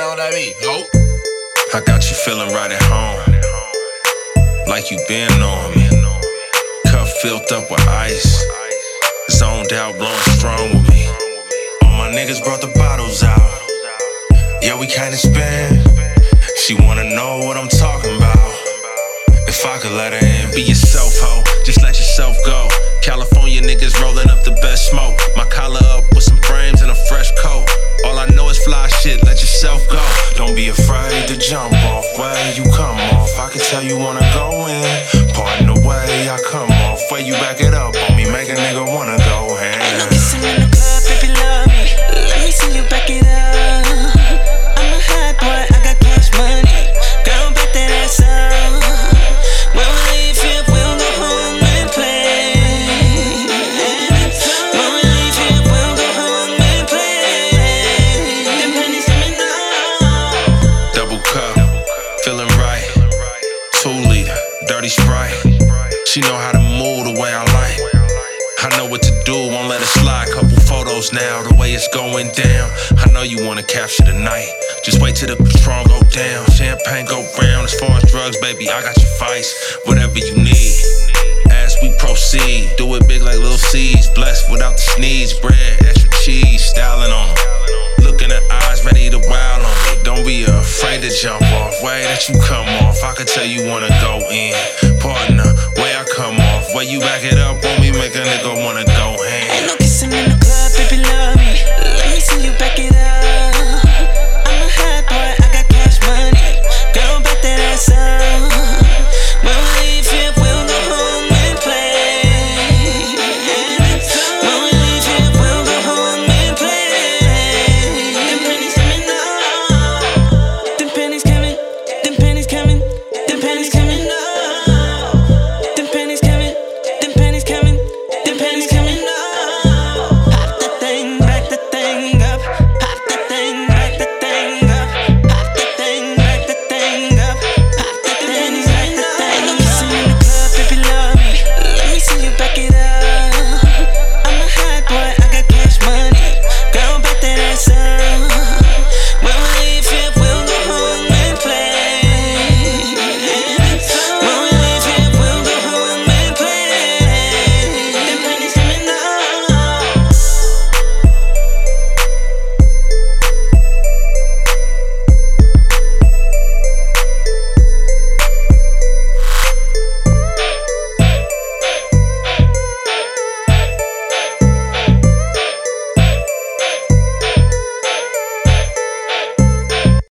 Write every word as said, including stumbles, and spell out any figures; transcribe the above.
on that beat. Nope. I got you feeling right at home, like you been on me. Cup filled up with ice, zoned out, blowing strong with me. All my niggas brought the bottles out. Yeah, we kinda spin. She wanna know what I'm talking about. If I could let her in, be yourself, ho. Just let yourself go. California niggas rolling up the best smoke. My collar up with some frames and a fresh coat. All I know is fly shit, let yourself go. Don't be afraid to jump off where you come off. I can tell you wanna go in. Pardon the way I come off. Where you back it up on me, make a nigga wanna go hand. Ain't no kissing in the club if you love me. Let me see you back it up. I'm a hot boy, I got cash money. Girl, back that ass up. When we leave here, we'll go home and play. When we leave here, we'll go home and play. Them pennies coming down. Double cup, feeling right. Two liter, dirty Sprite. She know how to move the way I like. I know what to do, won't let it slide. Couple photos now, the way it's going down. I know you wanna capture the night. Just wait till the Patron go down, champagne go round. As far as drugs, baby, I got your vice. Whatever you need, as we proceed. Do it big like little seeds, blessed without the sneeze. Bread, extra cheese, styling on them. Look in the eyes, ready to wild on me. Don't be afraid to jump off. Way that you come off, I could tell you wanna go in. Partner, way I come off. Way you back it up on me, make a nigga